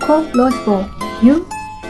Niho Lojbo Yu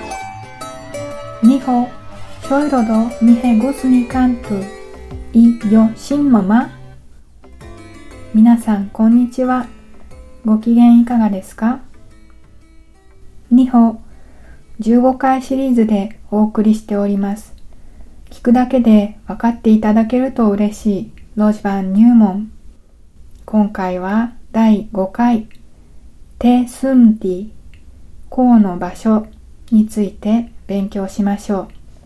Niho Shoirodo Nihe Gusni Kantu I Yo Shin Mama。 皆さんこんにちは。ご機嫌いかがですか？ニホ15回シリーズでお送りしております。聞くだけで分かっていただけると嬉しいロジバン入門。今回は第5回テスンディ項の場所について勉強しましょう。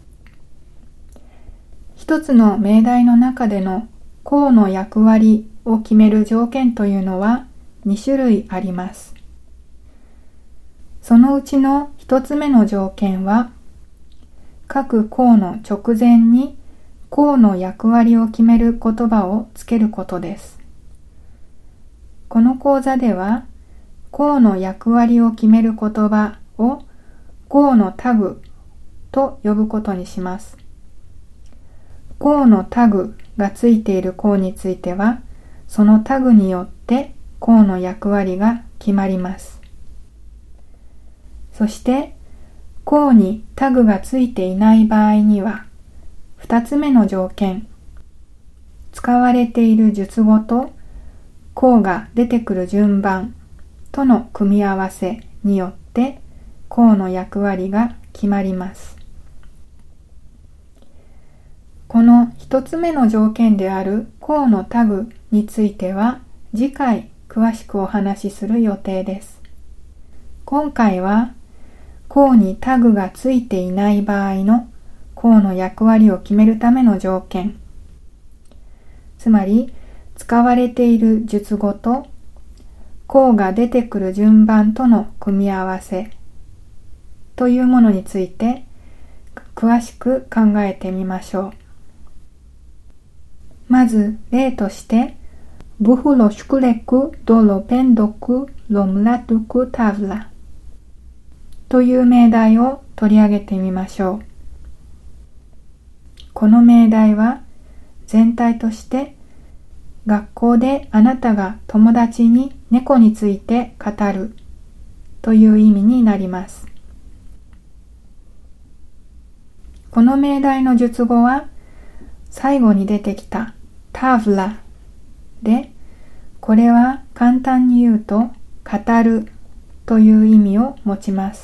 一つの命題の中での項の役割を決める条件というのは2種類あります。そのうちの一つ目の条件は、各項の直前に項の役割を決める言葉をつけることです。この講座では、項の役割を決める言葉を項のタグと呼ぶことにします。項のタグがついている項については、そのタグによって項の役割が決まります。そして、項にタグがついていない場合には、2つ目の条件、使われている述語と項が出てくる順番との組み合わせによって項の役割が決まります。この一つ目の条件である項のタグについては次回詳しくお話しする予定です。今回は項にタグがついていない場合の項の役割を決めるための条件、つまり使われている述語と項が出てくる順番との組み合わせというものについて詳しく考えてみましょう。まず例として부후ロシュクレクドロペンドクロムラトゥクタヴラという命題を取り上げてみましょう。この命題は全体として学校であなたが友達に猫について語るという意味になります。この命題の述語は最後に出てきたタヴラで、これは簡単に言うと語るという意味を持ちます。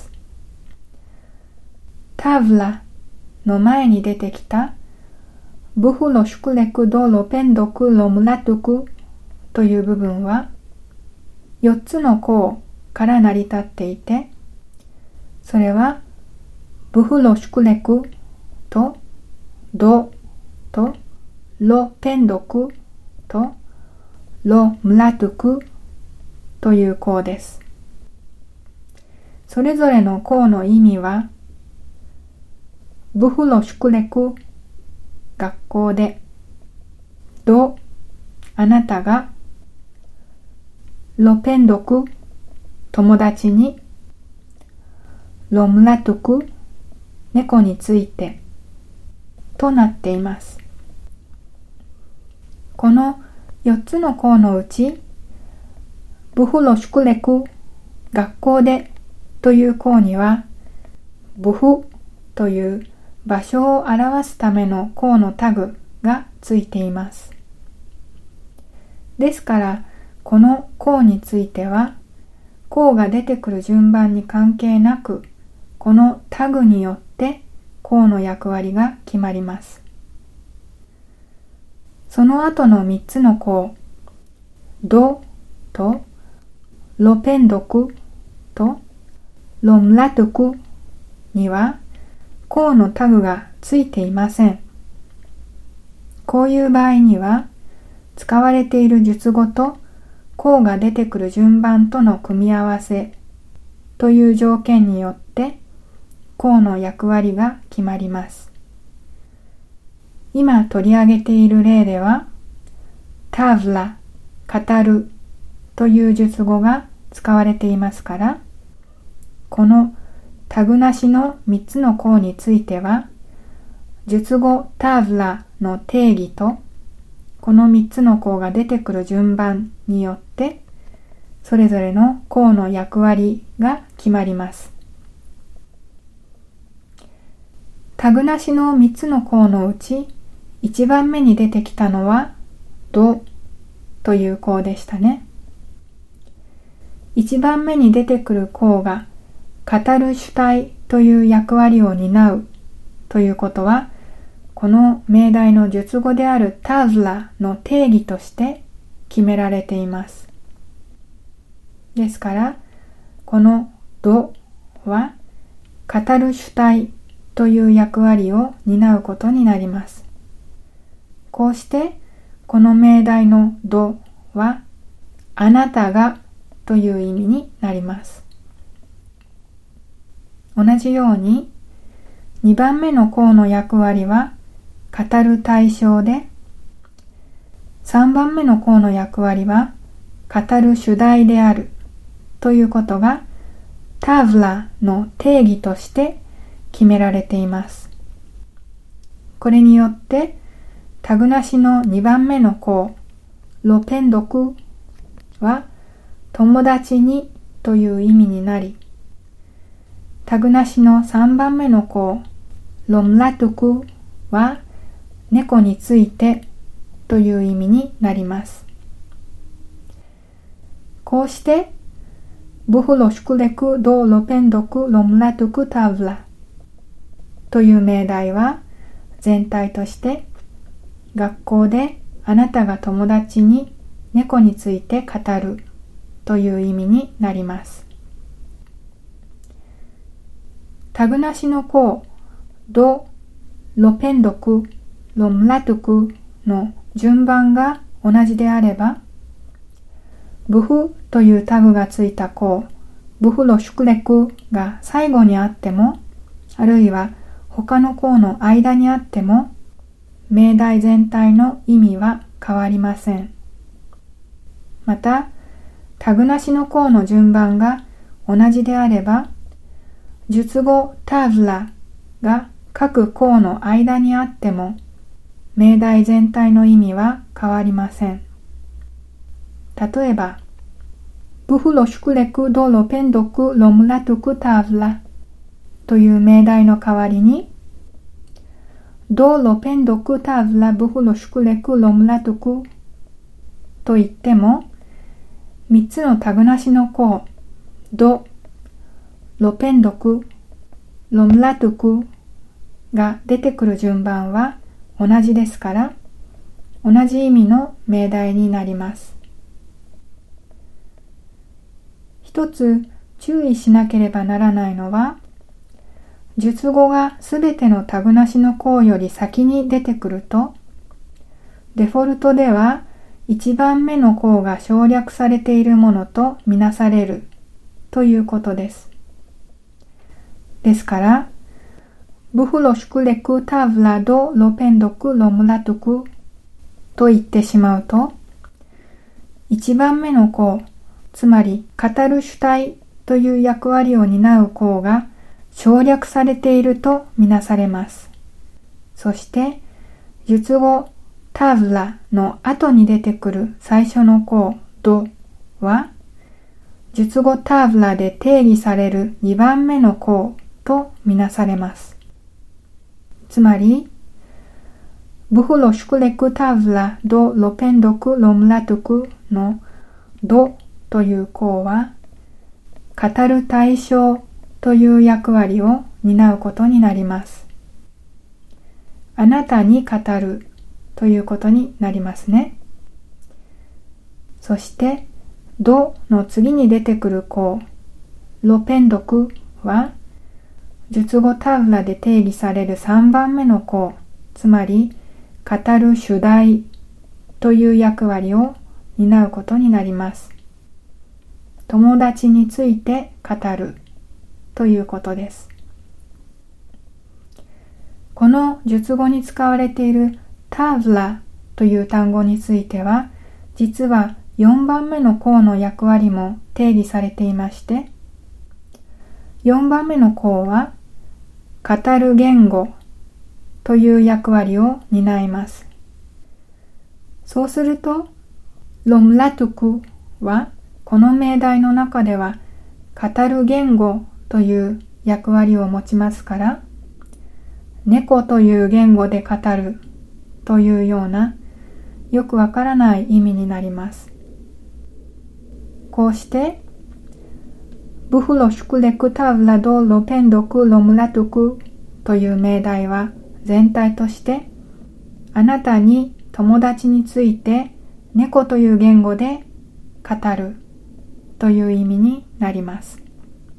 タヴラの前に出てきた부후ロシュクレクドロペンドクロムラトゥクという部分は4つの項から成り立っていて、それは부후ロシュクレクとドとロペンドクとロムラトゥクという項です。それぞれの項の意味は、부후ロシュクレク学校で、ドあなたが、ロペンドク友達に、ロムラトゥク猫についてとなっています。この4つの項のうち、부후ロシュクレク学校でという項には、부후という場所を表すための項のタグがついています。ですから、この項については、項が出てくる順番に関係なく、このタグによって項の役割が決まります。その後の3つの項、ドとロペンドクとロムラトゥクには項のタグがついていません。こういう場合には、使われている述語と項が出てくる順番との組み合わせという条件によって項の役割が決まります。今取り上げている例では、タヴラ、語るという述語が使われていますから、このタグなしの3つの項については、述語タヴラの定義と、この3つの項が出てくる順番によって、 それぞれの項の役割が決まります。タグなしの3つの項のうち、1番目に出てきたのは、ドという項でしたね。1番目に出てくる項が、語る主体という役割を担うということは、この命題の述語であるタズラの定義として決められています。ですから、このドは語る主体という役割を担うことになります。こうして、この命題のドはあなたがという意味になります。同じように、2番目の項の役割は語る対象で、3番目の項の役割は語る主題であるということがタヴラの定義として決められています。これによってタグなしの2番目の項ロペンドクは友達にという意味になり、タグなしの3番目の項ロムラトクは猫についてという意味になります。こうして、ブフロシュクレクドロペンドクロムラトクタヴラという命題は全体として学校であなたが友達に猫について語るという意味になります。タグなしの項ドロペンドクロムラトクの順番が同じであれば、ブフというタグがついた項、ブフロシュクレクが最後にあっても、あるいは他の項の間にあっても、命題全体の意味は変わりません。また、タグなしの項の順番が同じであれば、述語タヴラが各項の間にあっても、命題全体の意味は変わりません。例えば、ブフロシュクレクドロペンドクロムラトクタヴラという命題の代わりに、ドロペンドクタヴラブフロシュクレクロムラトクと言っても、3つのタグなしの項、ド、ロペンドク、ロムラトクが出てくる順番は同じですから、同じ意味の命題になります。一つ注意しなければならないのは、述語がすべてのタグなしの項より先に出てくると、デフォルトでは1番目の項が省略されているものとみなされるということです。ですから、ブフロシュクレクタヴラドロペンドクロムラトクと言ってしまうと、1番目の項、つまり語る主体という役割を担う項が省略されているとみなされます。そして、述語タヴラの後に出てくる最初の項ドは、述語タヴラで定義される2番目の項とみなされます。つまり、ブフロシュクレクタヴラドロペンドクロムラトクのドという項は、語る対象という役割を担うことになります。あなたに語るということになりますね。そして、ドの次に出てくる項、ロペンドクは、述語タヴラで定義される3番目の項、つまり、語る主題という役割を担うことになります。友達について語るということです。この述語に使われているタヴラという単語については、実は4番目の項の役割も定義されていまして、4番目の項は、語る言語という役割を担います。そうすると、ロムラトクはこの命題の中では語る言語という役割を持ちますから、猫という言語で語るというようなよくわからない意味になります。こうしてブフロシュクレクタブラドロペンドクロムラトクという命題は全体としてあなたに友達について猫という言語で語るという意味になります。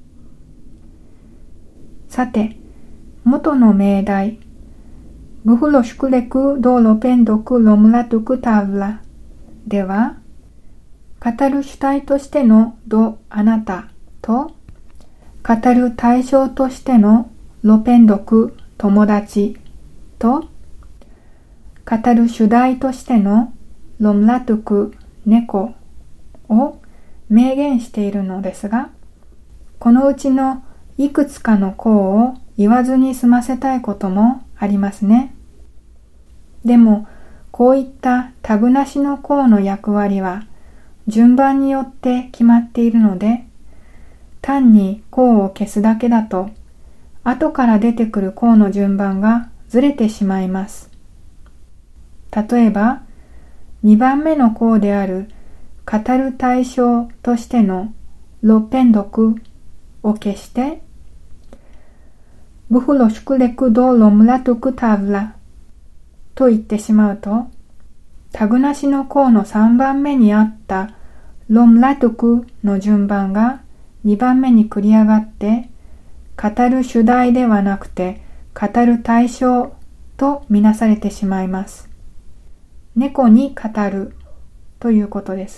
さて、元の命題ブフロシュクレクドロペンドクロムラトクタブラでは、語る主体としてのドあなたと語る対象としてのロペンドク友達と語る主題としてのロムラトク猫を明言しているのですが、このうちのいくつかの項を言わずに済ませたいこともありますね。でもこういったタグなしの項の役割は順番によって決まっているので、単に項を消すだけだと後から出てくる項の順番がずれてしまいます。例えば2番目の項である語る対象としてのロペンドクを消してブフロシュクレクドロムラトクタブラと言ってしまうと、タグなしの項の3番目にあったロムラトクの順番が2番目に繰り上がって語る主題ではなくて語る対象とみなされてしまいます。猫に語るということです。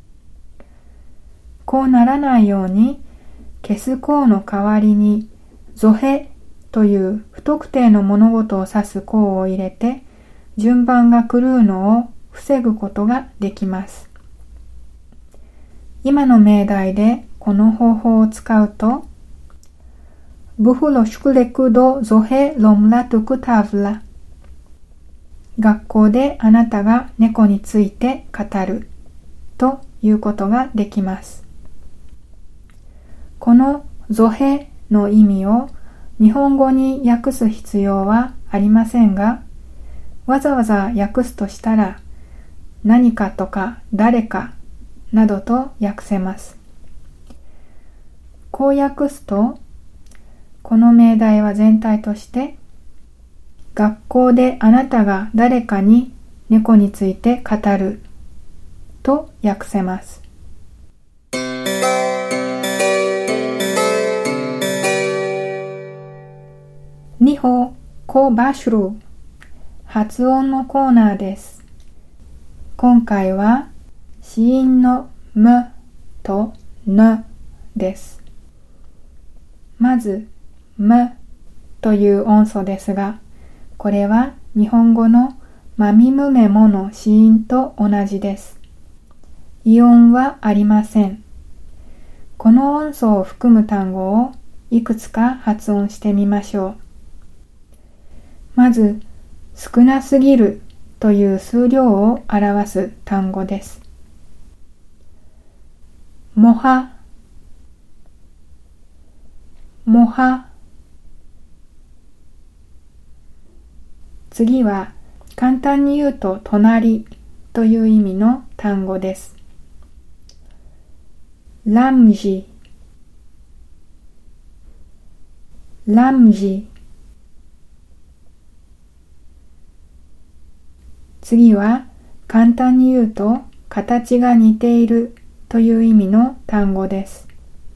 こうならないように消す項の代わりにゾヘという不特定の物事を指す項を入れて順番が狂うのを防ぐことができます。今の命題でこの方法を使うと、ブフロシュクレクドゾヘロムラトクタブラ、学校であなたが猫について語るということができます。このゾヘの意味を日本語に訳す必要はありませんが、わざわざ訳すとしたら何かとか誰かなどと訳せます。こう訳すと、この命題は全体として学校であなたが誰かに猫について語ると訳せます。ニホコバシュル、発音のコーナーです。今回は子音のむとぬです。まずむという音素ですが、これは日本語のまみむめもの子音と同じです。異音はありません。この音素を含む単語をいくつか発音してみましょう。まず、少なすぎるという数量を表す単語です。もは、もは。次は、簡単に言うと隣という意味の単語です。ラムジ、ラムジ。次は簡単に言うと形が似ているという意味の単語です。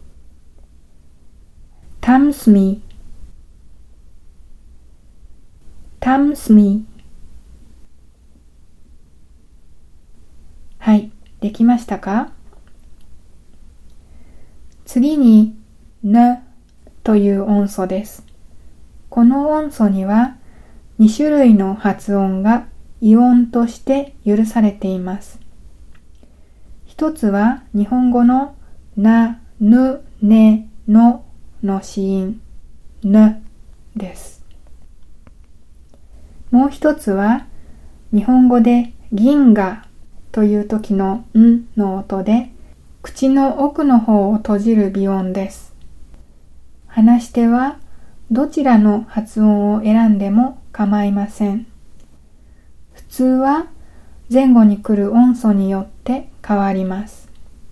タムスミ、タムスミ。はい、できましたか？次にぬという音素です。この音素には2種類の発音が異音として許されています。一つは日本語のな、ぬ、ね、のの子音、ぬです。もう一つは日本語で銀河という時のんの音で口の奥の方を閉じる鼻音です。話し手はどちらの発音を選んでも構いません。普通は前後に来る音素によって変わります。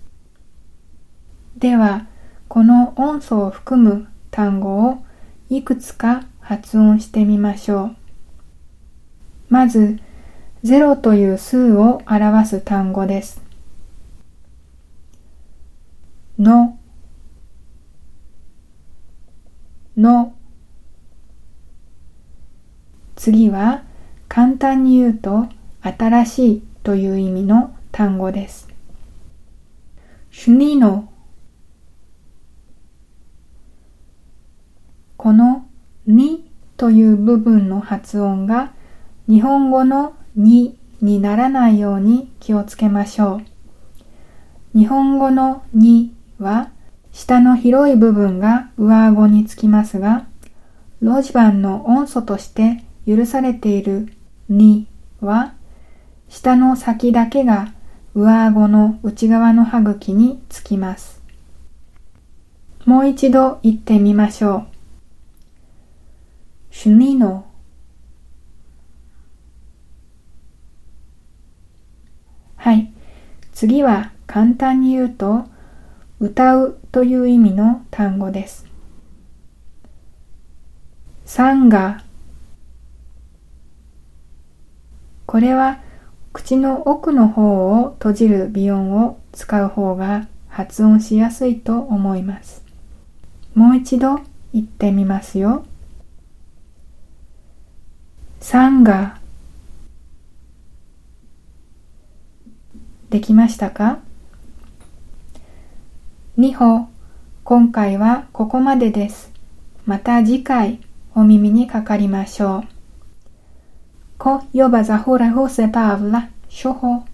では、この音素を含む単語をいくつか発音してみましょう。まず、0という数を表す単語です。の、の。次は、簡単に言うと、新しいという意味の単語です。シュニノ。このにという部分の発音が日本語のににならないように気をつけましょう。日本語のには下の広い部分が上顎につきますが、ロジバンの音素として許されているには下の先だけが上顎の内側の歯茎につきます。もう一度言ってみましょう。シュニノ。はい。次は簡単に言うと、歌うという意味の単語です。サンガ。これは口の奥の方を閉じる鼻音を使う方が発音しやすいと思います。もう一度言ってみますよ。サンガ。できましたか？ニホ、今回はここまでです。また次回お耳にかかりましょう。コヨバザホラホセパーブラ、ショホ。